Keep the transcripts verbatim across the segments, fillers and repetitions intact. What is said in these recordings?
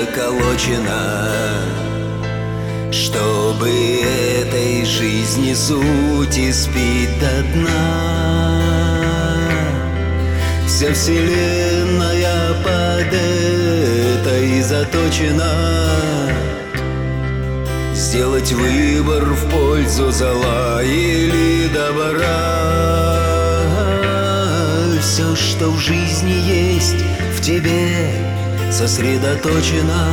заколочена, чтобы этой жизни суть испить до дна. Вся вселенная под этой заточена. Сделать выбор в пользу зла или добра. Все, что в жизни есть, в тебе сосредоточено.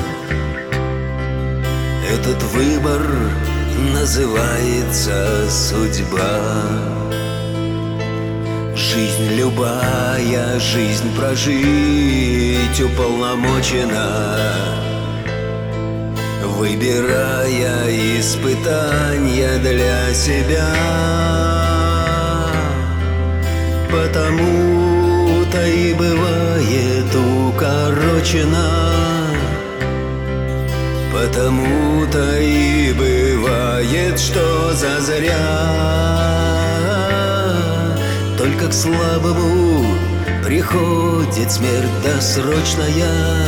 Этот выбор называется судьба. Жизнь любая, жизнь прожить уполномочена, выбирая испытания для себя. Потому-то и бывает укорочена, потому-то и бывает, что зазря. Только к слабому приходит смерть досрочная,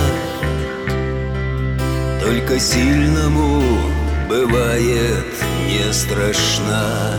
только сильному бывает не страшна.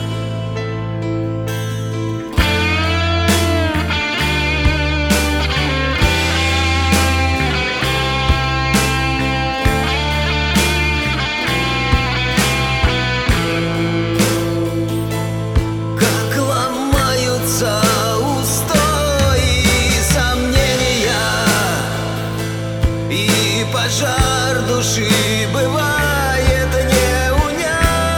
Пожар души бывает не унять,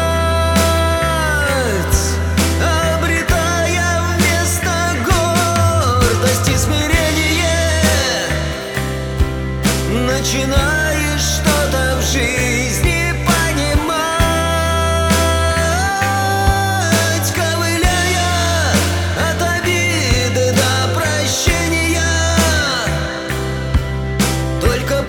обретая вместо гордости смирение. Начинаешь что-то в жизни понимать, ковыляя от обиды до прощения. Только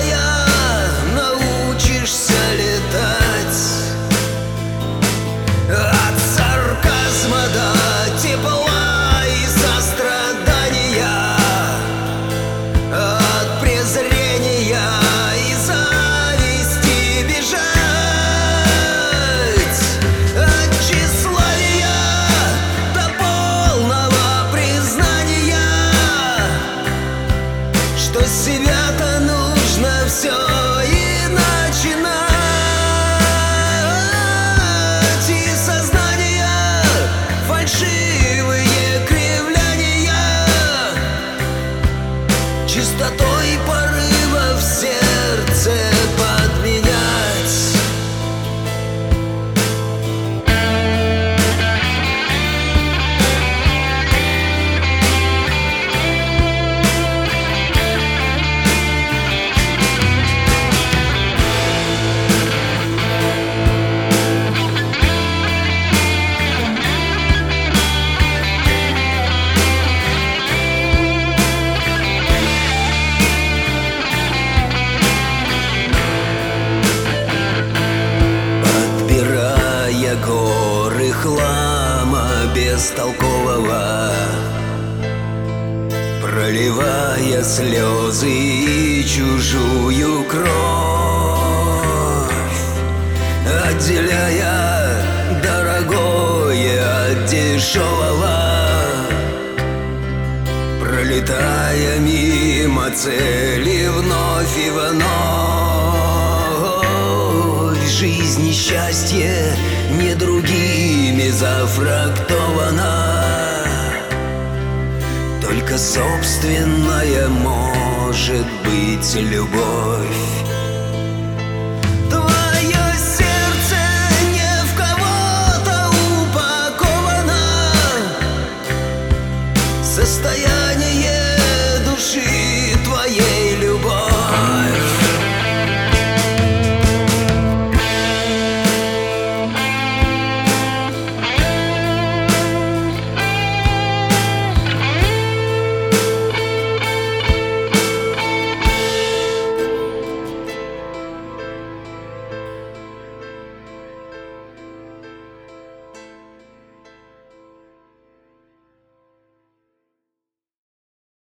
от сарказма до тепла и сострадания, от презрения и зависти бежать, от тщеславия до полного признания, что с себя-то нужно все и начинать. Фальшивые кривляния, чистотой порыва в сердце подменять. Горы хлама бестолкового, проливая слезы и чужую кровь, отделяя дорогое от дешевого, пролетая мимо цели вновь и вновь. Жизнь и счастье не другими зафрактована, только собственная может быть любовь. Твое сердце не в кого-то упаковано, состояние души твоей